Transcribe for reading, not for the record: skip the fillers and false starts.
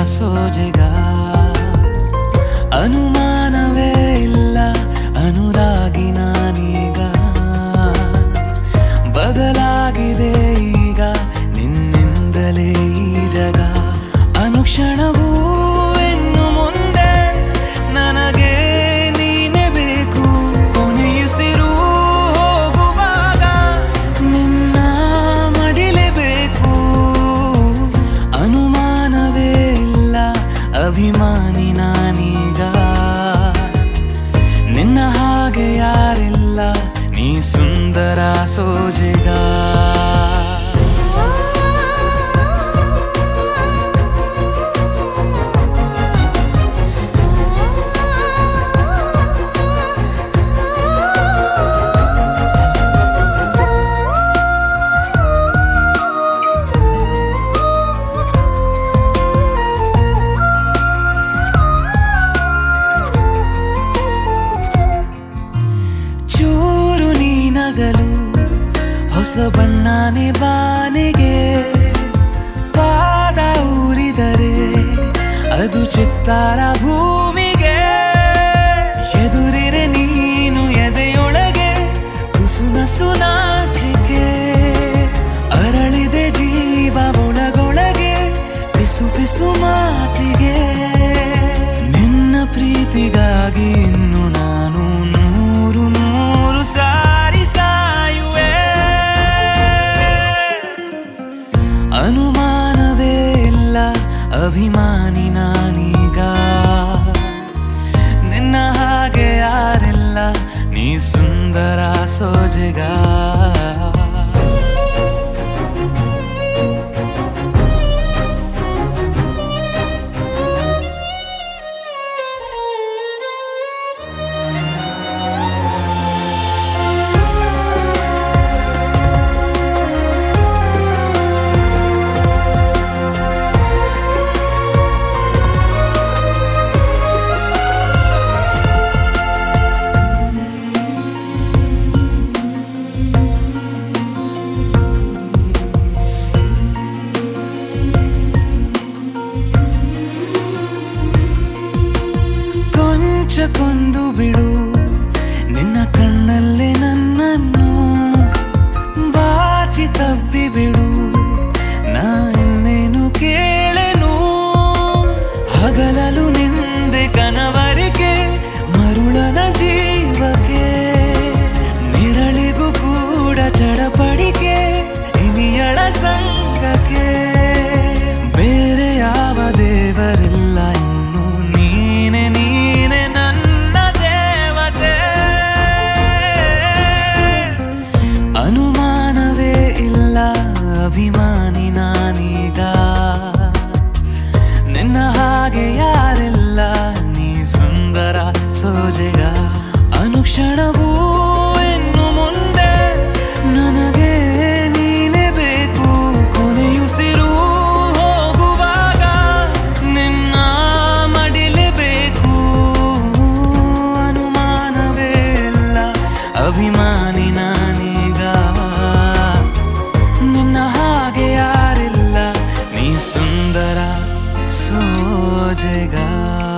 ಸೋಜೆಗ ಅನುಮಾನವೇ ಇಲ್ಲ ಅನುರಾಗಿ ನಾನೀಗ ಬದಲಾಗಿದೆ ಈಗ ನಿನ್ನಿಂದಲೇ ಈ ಜಗ ಅನುಕ್ಷಣವೂ ಇನ್ನು ಮುಂದೆ ನನಗೆ ನೀನೇ ಬೇಕು ಕೊನೆಯುಸಿರು ಹೋಗುವಾಗ ನಿನ್ನ ಮಡಿಲೇಬೇಕು ಅನುಮಾನವೇ ಇಲ್ಲ ಅಭಿಮಾನಿ ನಾನೀಗ ನಿನ್ನ ಹಾಗೆ ಯಾರಿಲ್ಲ ನೀ ಸುಂದರ ಸೋಜೆಗ ಚೂರು ನೀನಗಲು ಹೊಸ ಬಣ್ಣನೆ ಬಾನಿಗೆ ಪಾದ ಊರಿದರೆ ಅದು ಚಿತ್ತಾರ ಭೂಮಿಗೆ ಎದುರಿರೆ ನೀನು ಎದೆಯೊಳಗೆ ತುಸು ನಸು ನಾಚಿಕೆ ಅರಳಿದೆ ಜೀವ ಒಳಗೊಳಗೆ ಪಿಸು ಪಿಸು ಮಾತಿಗೆ ನಿನ್ನ ಪ್ರೀತಿಗಾಗಿ ಇನ್ನು ನಾನು ನೂರು ನೂರು ಸಾರಿ ಸಾಯುವೆ ಅನುಮಾನವೇ ಇಲ್ಲ ಅಭಿಮಾನಿ ನಾನೀಗ ನಿನ್ನ ಹಾಗೆ ಯಾರಿಲ್ಲ ನೀ ಸುಂದರ ಸೋಜೆಗ ಕೊಂದು ಬಿಡು ನಿನ್ನ ಕಣ್ಣಲ್ಲೇ ನನ್ನನ್ನು ಬಾಚಿ ತಬ್ಬಿ ಬಿಡು ನಾ ಇನ್ನೇನು ಕೇಳೆನು ಹಗಲಲು ನಿಂದೆ ಕನವರಿಕೆ ಮರುಳನ ಜೀವಕ್ಕೆ ನಿರಳಿಗೂ ಕೂಡ ಚಡಪಡಿಕೆ ಇನಿಯಳ ಸಂಗಕ್ಕೆ ಬೇರೆ ಯಾವ ದೇವರಿಲ್ಲ ಇನ್ನು ನೀನೆ ನೀನೆ ನನ್ನ ದೇವತೆ ಅನುಮಾನವೇ ಇಲ್ಲ ಅಭಿಮಾನಿ ನಾನೀಗ ನಿನ್ನ ಹಾಗೆ ಯಾರಿಲ್ಲ ನೀ ಸುಂದರ ಸೋಜೆಗ ಅನುಕ್ಷಣವೂ ಇನ್ನು ಮುಂದೆ ನನಗೆ ನೀನೇ ಬೇಕು ಕೊನೆಯುಸಿರು ಹೋಗುವಾಗ ನಿನ್ನ ಮಡಿಲೇಬೇಕು ಅನುಮಾನವೇ ಇಲ್ಲ ಅಭಿಮಾನಿ ನಾನೀಗ ನಿನ್ನ ಹಾಗೆ ಯಾರಿಲ್ಲ ನೀ ಸುಂದರ ಸೋಜೆಗ